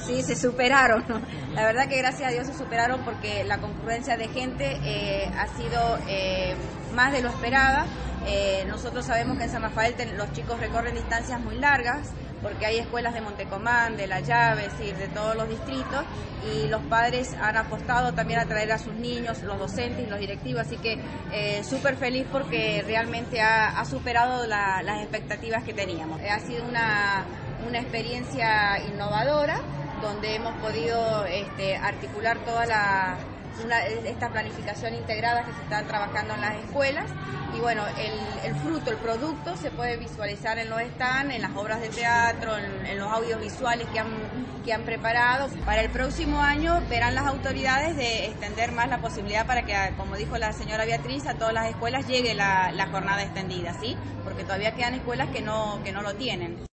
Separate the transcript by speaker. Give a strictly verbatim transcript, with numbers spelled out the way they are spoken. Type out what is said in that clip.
Speaker 1: Sí, se superaron. La verdad que gracias a Dios se superaron porque la concurrencia de gente eh, ha sido eh, más de lo esperada. Eh, nosotros sabemos que en San Rafael ten, los chicos recorren distancias muy largas porque hay escuelas de Montecomán, de La Llave, sí, de todos los distritos, y los padres han apostado también a traer a sus niños, los docentes y los directivos, así que eh, súper feliz porque realmente ha, ha superado la, las expectativas que teníamos. Eh, ha sido una, una experiencia innovadora, donde hemos podido este, articular toda la, una, esta planificación integrada que se están trabajando en las escuelas, y bueno, el, el fruto, el producto se puede visualizar en los stands, en las obras de teatro, en, en los audiovisuales que han, que han preparado. Para el próximo año verán las autoridades de extender más la posibilidad para que, como dijo la señora Beatriz, a todas las escuelas llegue la, la jornada extendida, ¿sí? Porque todavía quedan escuelas que no, que no lo tienen.